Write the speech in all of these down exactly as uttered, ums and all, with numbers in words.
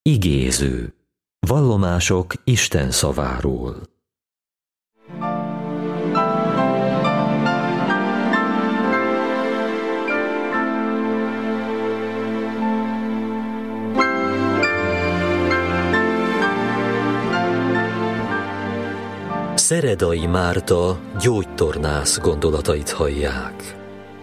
Igéző. Vallomások Isten szaváról. Szeredai Márta gyógytornász gondolatait hallják.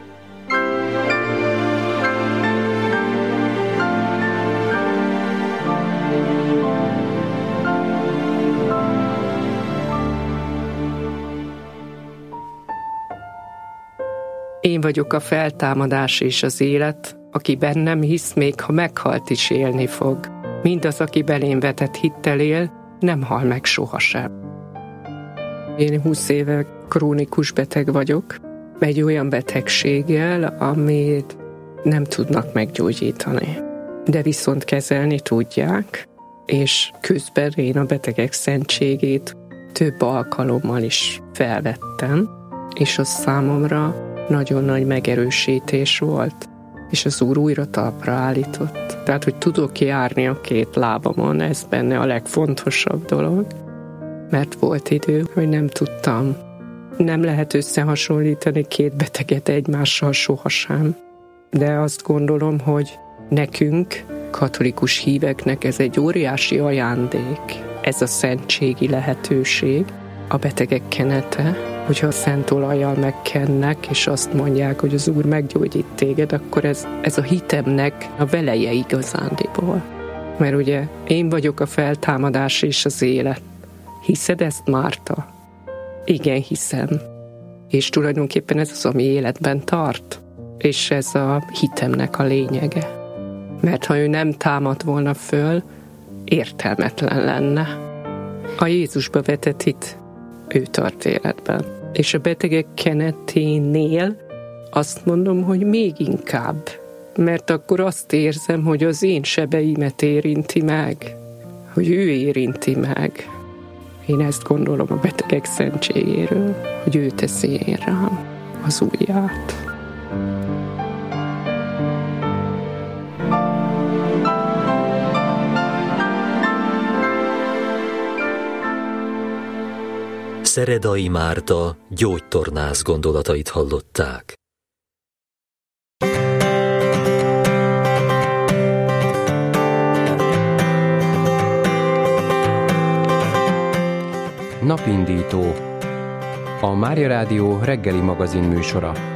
Én vagyok a feltámadás és az élet, aki bennem hisz, még ha meghalt is élni fog. Mindaz, aki belém vetett hittel él, nem hal meg sohasem. Én húsz éve krónikus beteg vagyok, egy olyan betegséggel, amit nem tudnak meggyógyítani. De viszont kezelni tudják, és közben én a betegek szentségét több alkalommal is felvettem, és az számomra nagyon nagy megerősítés volt, és az Úr újra talpra állított. Tehát, hogy tudok járni a két lábamon, ez benne a legfontosabb dolog, mert volt idő, hogy nem tudtam. Nem lehet összehasonlítani két beteget egymással sohasem. De azt gondolom, hogy nekünk, katolikus híveknek ez egy óriási ajándék, ez a szentségi lehetőség, a betegek kenete, hogyha a szent olajjal megkennek, és azt mondják, hogy az Úr meggyógyít téged, akkor ez, ez a hitemnek a veleje igazándiból. Mert ugye én vagyok a feltámadás és az élet. Hiszed ezt, Márta? Igen, hiszem. És tulajdonképpen ez az, ami életben tart. És ez a hitemnek a lényege. Mert ha ő nem támadt volna föl, értelmetlen lenne. A Jézusba vetett hit, ő tart életben. És a betegek keneténél azt mondom, hogy még inkább. Mert akkor azt érzem, hogy az én sebeimet érinti meg. Hogy ő érinti meg. Én ezt gondolom a betegek szentségéről, hogy ő teszi én rám az ujját. Szeredai Márta gyógytornász gondolatait hallották. Napindító. A Mária Rádió reggeli magazin műsora.